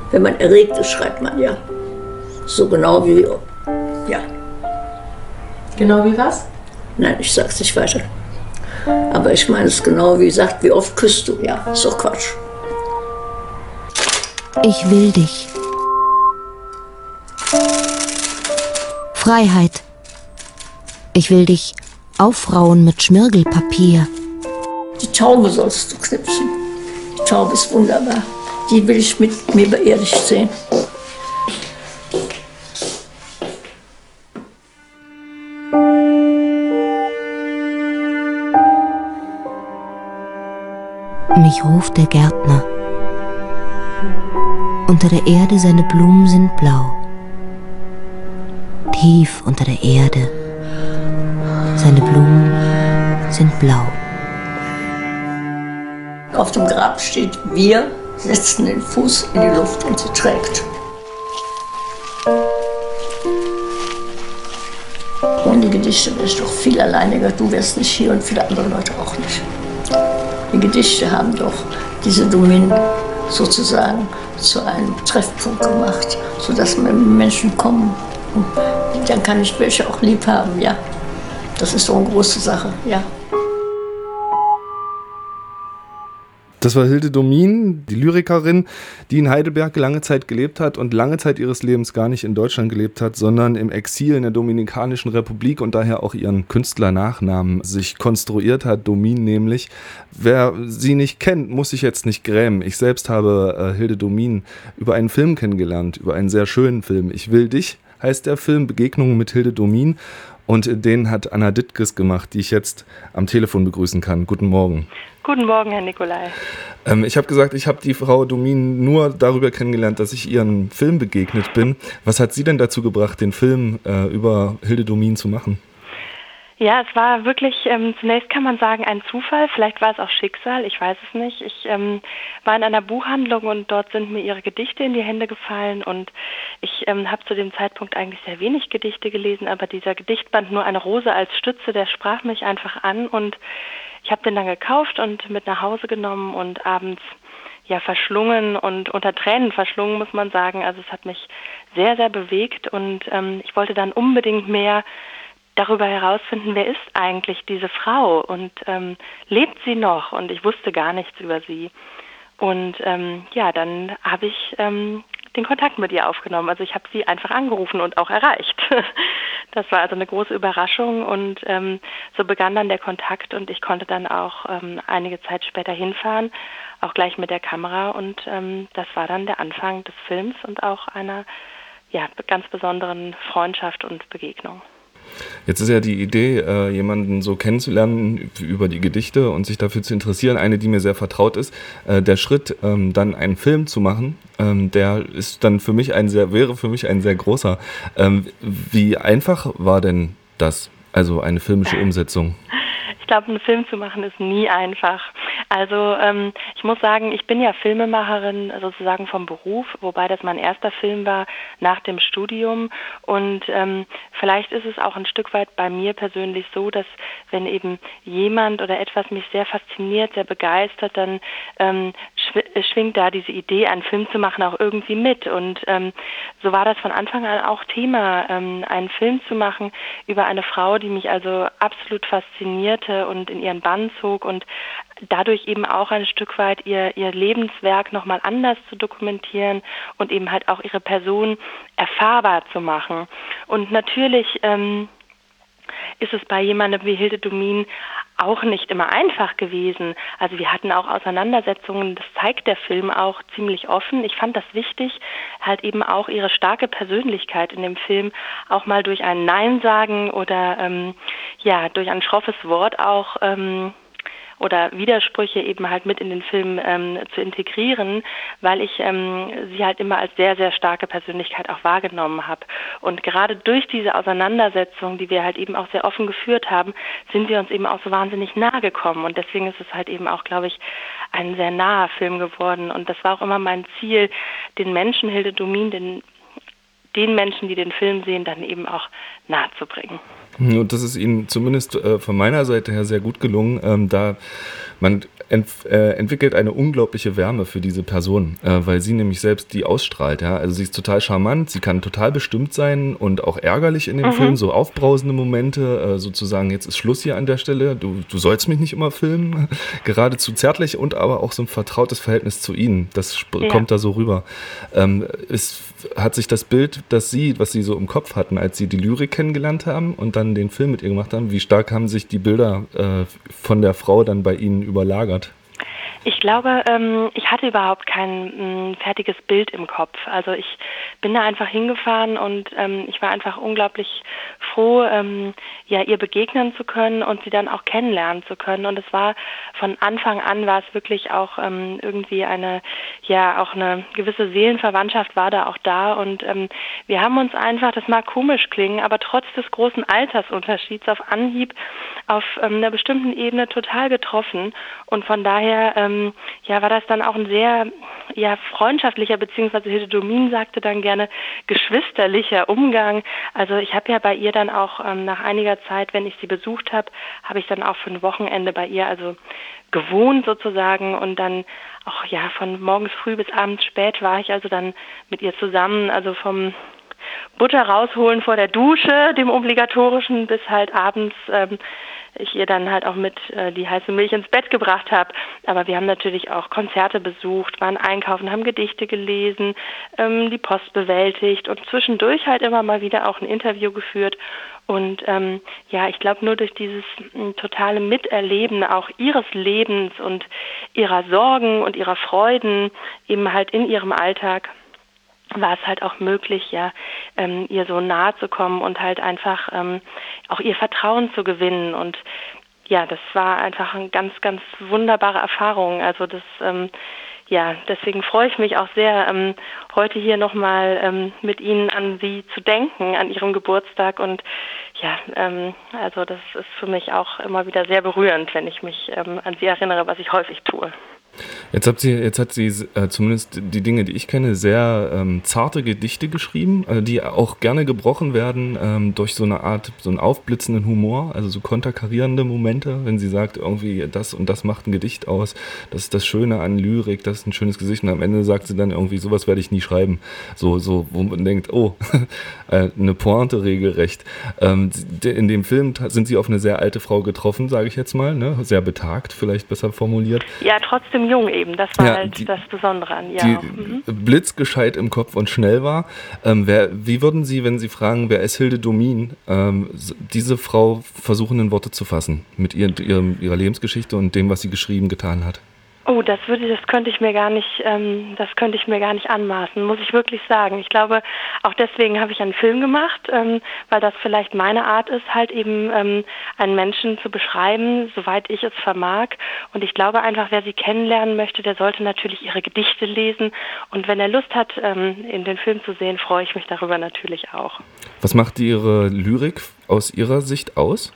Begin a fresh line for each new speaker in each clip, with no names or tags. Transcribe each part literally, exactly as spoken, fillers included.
Wenn man erregt ist, schreibt man ja. So genau wie, ja.
Genau wie was?
Nein, ich sag's nicht weiter. Aber ich meine es genau wie sagt, wie oft küsst du? Ja, ist doch Quatsch.
Ich will dich. Freiheit. Ich will dich aufrauen mit Schmirgelpapier.
Die Taube sollst du knipsen. Die Taube ist wunderbar. Die will ich mit mir beerdigt sehen.
Mich ruft der Gärtner. Unter der Erde seine Blumen sind blau. Tief unter der Erde. Seine Blumen sind blau.
Auf dem Grab steht, wir setzen den Fuß in die Luft und sie trägt. Ohne Gedichte wäre ich doch viel alleiniger. Du wärst nicht hier und viele andere Leute auch nicht. Die Gedichte haben doch diese Domin sozusagen zu einem Treffpunkt gemacht, sodass Menschen kommen. Und dann kann ich welche auch lieb haben, ja. Das ist so eine große Sache, ja.
Das war Hilde Domin, die Lyrikerin, die in Heidelberg lange Zeit gelebt hat und lange Zeit ihres Lebens gar nicht in Deutschland gelebt hat, sondern im Exil in der Dominikanischen Republik und daher auch ihren Künstlernachnamen sich konstruiert hat, Domin nämlich. Wer sie nicht kennt, muss sich jetzt nicht grämen. Ich selbst habe äh, Hilde Domin über einen Film kennengelernt, über einen sehr schönen Film. Ich will dich heißt der Film, Begegnungen mit Hilde Domin. Und den hat Anna Dittges gemacht, die ich jetzt am Telefon begrüßen kann. Guten Morgen.
Guten Morgen, Herr Nicolai.
Ähm, ich habe gesagt, ich habe die Frau Domin nur darüber kennengelernt, dass ich ihren Film begegnet bin. Was hat Sie denn dazu gebracht, den Film äh, über Hilde Domin zu machen?
Ja, es war wirklich, ähm, zunächst kann man sagen, ein Zufall. Vielleicht war es auch Schicksal, ich weiß es nicht. Ich ähm, war in einer Buchhandlung und dort sind mir ihre Gedichte in die Hände gefallen und ich ähm, habe zu dem Zeitpunkt eigentlich sehr wenig Gedichte gelesen, aber dieser Gedichtband Nur eine Rose als Stütze, der sprach mich einfach an und ich habe den dann gekauft und mit nach Hause genommen und abends ja verschlungen und unter Tränen verschlungen, muss man sagen. Also es hat mich sehr, sehr bewegt und ähm, ich wollte dann unbedingt mehr darüber herausfinden, wer ist eigentlich diese Frau und ähm, lebt sie noch? Und ich wusste gar nichts über sie. Und ähm, ja, dann habe ich ähm, den Kontakt mit ihr aufgenommen. Also ich habe sie einfach angerufen und auch erreicht. Das war also eine große Überraschung und ähm, so begann dann der Kontakt und ich konnte dann auch ähm, einige Zeit später hinfahren, auch gleich mit der Kamera und ähm, das war dann der Anfang des Films und auch einer ja, ganz besonderen Freundschaft und Begegnung.
Jetzt ist ja die Idee, äh, jemanden so kennenzulernen über die Gedichte und sich dafür zu interessieren, eine, die mir sehr vertraut ist. Äh, der Schritt, ähm, dann einen Film zu machen, ähm, der ist dann für mich ein sehr, wäre für mich ein sehr großer. Ähm, wie einfach war denn das, also eine filmische Umsetzung?
Ich glaube, einen Film zu machen ist nie einfach. Also ähm, ich muss sagen, ich bin ja Filmemacherin sozusagen vom Beruf, wobei das mein erster Film war nach dem Studium und ähm, vielleicht ist es auch ein Stück weit bei mir persönlich so, dass wenn eben jemand oder etwas mich sehr fasziniert, sehr begeistert, dann ähm, schw- schwingt da diese Idee, einen Film zu machen, auch irgendwie mit und ähm, so war das von Anfang an auch Thema, ähm, einen Film zu machen über eine Frau, die mich also absolut faszinierte und in ihren Bann zog und dadurch eben auch ein Stück weit ihr, ihr Lebenswerk nochmal anders zu dokumentieren und eben halt auch ihre Person erfahrbar zu machen. Und natürlich ähm, ist es bei jemandem wie Hilde Domin auch nicht immer einfach gewesen. Also wir hatten auch Auseinandersetzungen, das zeigt der Film auch ziemlich offen. Ich fand das wichtig, halt eben auch ihre starke Persönlichkeit in dem Film auch mal durch ein Nein sagen oder ähm, ja durch ein schroffes Wort auch ähm, oder Widersprüche eben halt mit in den Film ähm, zu integrieren, weil ich ähm, sie halt immer als sehr, sehr starke Persönlichkeit auch wahrgenommen habe. Und gerade durch diese Auseinandersetzung, die wir halt eben auch sehr offen geführt haben, sind wir uns eben auch so wahnsinnig nahe gekommen. Und deswegen ist es halt eben auch, glaube ich, ein sehr naher Film geworden. Und das war auch immer mein Ziel, den Menschen, Hilde Domin, den den Menschen, die den Film sehen, dann eben auch nahe zu bringen.
Und das ist Ihnen zumindest äh, von meiner Seite her sehr gut gelungen, ähm, da man ent, äh, entwickelt eine unglaubliche Wärme für diese Person, äh, weil sie nämlich selbst die ausstrahlt. Ja? Also sie ist total charmant, sie kann total bestimmt sein und auch ärgerlich in dem mhm. Film, so aufbrausende Momente, äh, sozusagen jetzt ist Schluss hier an der Stelle, du, du sollst mich nicht immer filmen, geradezu zärtlich und aber auch so ein vertrautes Verhältnis zu ihnen, das sp- ja. kommt da so rüber. Ähm, es hat sich das Bild, das Sie, was Sie so im Kopf hatten, als Sie die Lyrik kennengelernt haben und dann den Film mit ihr gemacht haben, wie stark haben sich die Bilder äh, von der Frau dann bei Ihnen überlagert?
Ich glaube, ähm, ich hatte überhaupt kein mh, fertiges Bild im Kopf. Also ich bin da einfach hingefahren und ähm, ich war einfach unglaublich froh, ähm, ja, ihr begegnen zu können und sie dann auch kennenlernen zu können. Und es war von Anfang an war es wirklich auch ähm, irgendwie eine, ja, auch eine gewisse Seelenverwandtschaft war da auch da. Und ähm, wir haben uns einfach, das mag komisch klingen, aber trotz des großen Altersunterschieds auf Anhieb auf ähm, einer bestimmten Ebene total getroffen. Und von daher ähm, ja, war das dann auch ein sehr ja, freundschaftlicher, beziehungsweise Hilde Domin sagte dann gerne geschwisterlicher Umgang. Also ich habe ja bei ihr dann auch ähm, nach einiger Zeit, wenn ich sie besucht habe, habe ich dann auch für ein Wochenende bei ihr also gewohnt sozusagen und dann auch ja von morgens früh bis abends spät war ich also dann mit ihr zusammen, also vom Butter rausholen vor der Dusche, dem obligatorischen, bis halt abends ähm, ich ihr dann halt auch mit äh, die heiße Milch ins Bett gebracht habe. Aber wir haben natürlich auch Konzerte besucht, waren einkaufen, haben Gedichte gelesen, ähm, die Post bewältigt und zwischendurch halt immer mal wieder auch ein Interview geführt. Und ähm, ja, ich glaube, nur durch dieses m, totale Miterleben auch ihres Lebens und ihrer Sorgen und ihrer Freuden eben halt in ihrem Alltag war es halt auch möglich, ja, ähm, ihr so nahe zu kommen und halt einfach ähm, auch ihr Vertrauen zu gewinnen. Und ja, das war einfach eine ganz, ganz wunderbare Erfahrung. Also das, ähm, ja, deswegen freue ich mich auch sehr, ähm, heute hier nochmal ähm, mit Ihnen an Sie zu denken, an Ihrem Geburtstag. Und ja, ähm, also das ist für mich auch immer wieder sehr berührend, wenn ich mich ähm, an Sie erinnere, was ich häufig tue.
Jetzt hat sie, jetzt hat sie äh, zumindest die Dinge, die ich kenne, sehr ähm, zarte Gedichte geschrieben, äh, die auch gerne gebrochen werden ähm, durch so eine Art, so einen aufblitzenden Humor, also so konterkarierende Momente, wenn sie sagt, irgendwie das und das macht ein Gedicht aus, das ist das Schöne an Lyrik, das ist ein schönes Gesicht und am Ende sagt sie dann irgendwie, sowas werde ich nie schreiben, so, so wo man denkt, oh, eine Pointe regelrecht. Ähm, in dem Film sind sie auf eine sehr alte Frau getroffen, sage ich jetzt mal, ne? Sehr betagt, vielleicht besser formuliert.
Ja, trotzdem jung eben, das war
ja,
halt
die,
das Besondere an ihr.
Die
auch. Mhm.
blitzgescheit im Kopf und schnell war. Ähm, wer, wie würden Sie, wenn Sie fragen, wer ist Hilde Domin, ähm, diese Frau versuchen in Worte zu fassen mit ihr, ihrem, ihrer Lebensgeschichte und dem, was sie geschrieben, getan hat?
Oh, das würde, das könnte ich mir gar nicht, ähm, das könnte ich mir gar nicht anmaßen, muss ich wirklich sagen. Ich glaube, auch deswegen habe ich einen Film gemacht, ähm, weil das vielleicht meine Art ist, halt eben ähm, einen Menschen zu beschreiben, soweit ich es vermag. Und ich glaube einfach, wer sie kennenlernen möchte, der sollte natürlich ihre Gedichte lesen. Und wenn er Lust hat, ähm, in den Film zu sehen, freue ich mich darüber natürlich auch.
Was macht Ihre Lyrik aus Ihrer Sicht aus?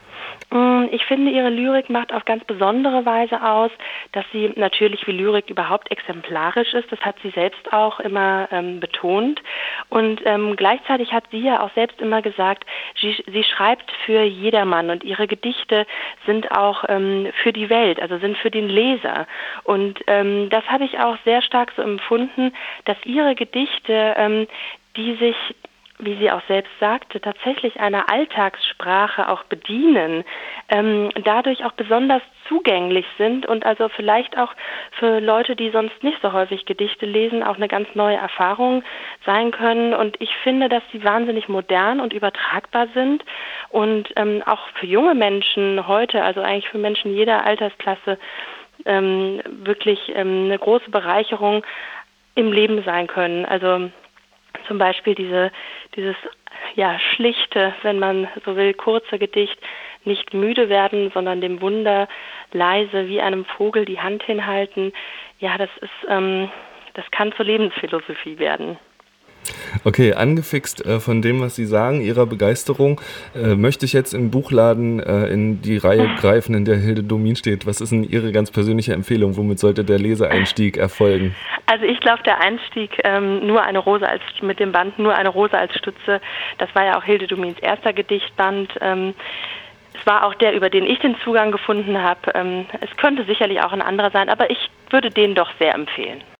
Ich finde, ihre Lyrik macht auf ganz besondere Weise aus, dass sie natürlich wie Lyrik überhaupt exemplarisch ist. Das hat sie selbst auch immer ähm, betont. Und ähm, gleichzeitig hat sie ja auch selbst immer gesagt, sie, sie schreibt für jedermann und ihre Gedichte sind auch ähm, für die Welt, also sind für den Leser. Und ähm, das habe ich auch sehr stark so empfunden, dass ihre Gedichte, ähm, die sich, wie sie auch selbst sagte, tatsächlich einer Alltagssprache auch bedienen, ähm, dadurch auch besonders zugänglich sind und also vielleicht auch für Leute, die sonst nicht so häufig Gedichte lesen, auch eine ganz neue Erfahrung sein können. Und ich finde, dass sie wahnsinnig modern und übertragbar sind und ähm, auch für junge Menschen heute, also eigentlich für Menschen jeder Altersklasse, ähm, wirklich ähm, eine große Bereicherung im Leben sein können. Also zum Beispiel diese, dieses ja, schlichte, wenn man so will, kurze Gedicht, nicht müde werden, sondern dem Wunder leise wie einem Vogel die Hand hinhalten. Ja, das ist, ähm, das kann zur Lebensphilosophie werden.
Okay, angefixt äh, von dem, was Sie sagen, Ihrer Begeisterung, äh, möchte ich jetzt im Buchladen äh, in die Reihe greifen, in der Hilde Domin steht. Was ist denn Ihre ganz persönliche Empfehlung? Womit sollte der Leseeinstieg erfolgen?
Also ich glaube, der Einstieg ähm, nur eine Rose als mit dem Band Nur eine Rose als Stütze, das war ja auch Hilde Domins erster Gedichtband. Ähm, es war auch der, über den ich den Zugang gefunden habe. Ähm, es könnte sicherlich auch ein anderer sein, aber ich würde den doch sehr empfehlen.